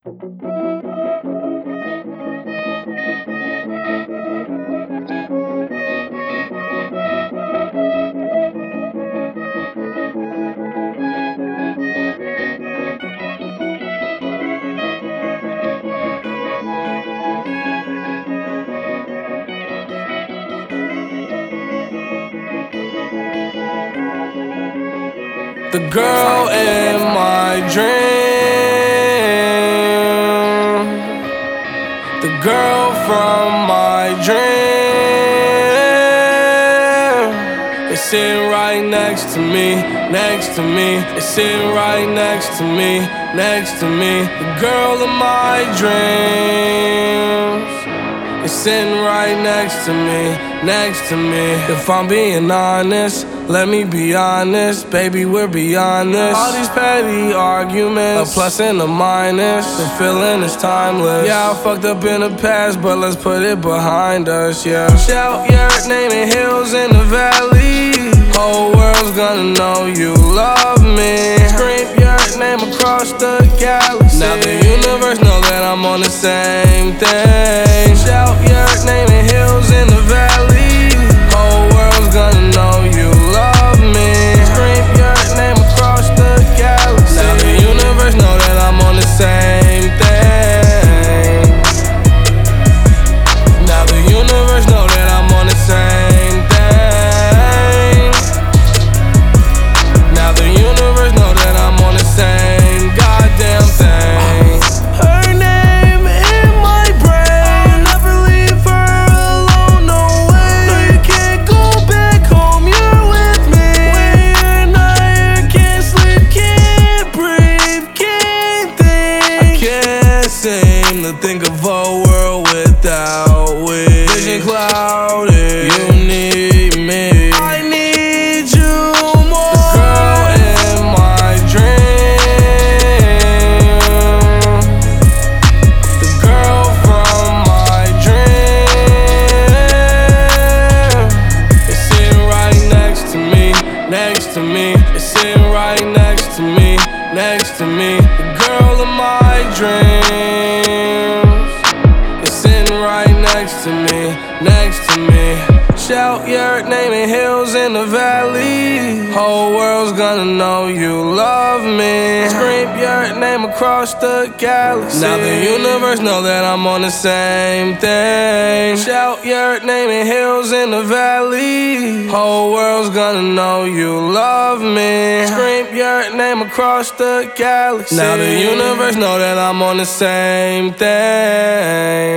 The girl in my dream, the girl from my dream, is sitting right next to me, next to me. Is sitting right next to me, next to me. The girl of my dreams is sitting right next to me, next to me. If I'm being honest, let me be honest, baby, we're beyond this. All these petty arguments, a plus and a minus. The feeling is timeless. Yeah, I fucked up in the past, but let's put it behind us, yeah. Shout your name in hills in the valley. Whole world's gonna know you love me. Scream your name across the galaxy. Now the universe know that I'm on the same thing. Shout your name in hills in the valley. Whole world's gonna know you love me. Scream your name across the galaxy. Now the universe know that I'm on the same thing. Now the universe know that I'm on the same thing. Now the universe know that I'm on the same goddamn thing. Her name in my brain. I'll never leave her alone, no way. No, you can't go back home, you're with me. When you're not here, can't sleep, can't breathe, can't think. I can't seem to think of a world without we. Vision clouded, you need me. I need you more. The girl in my dream, the girl from my dream, is sitting right next to me, next to me. Is sitting right next to me, next to me. The girl of my dreams is sitting right next to me, next to me. Shout your name in hills in the valley. Whole world's gonna know you love me. Scream your name across the galaxy. Now the universe know that I'm on the same thing. Shout your name in hills in the valley. Whole world's gonna know you love me. Scream your name across the galaxy. Now the universe know that I'm on the same thing.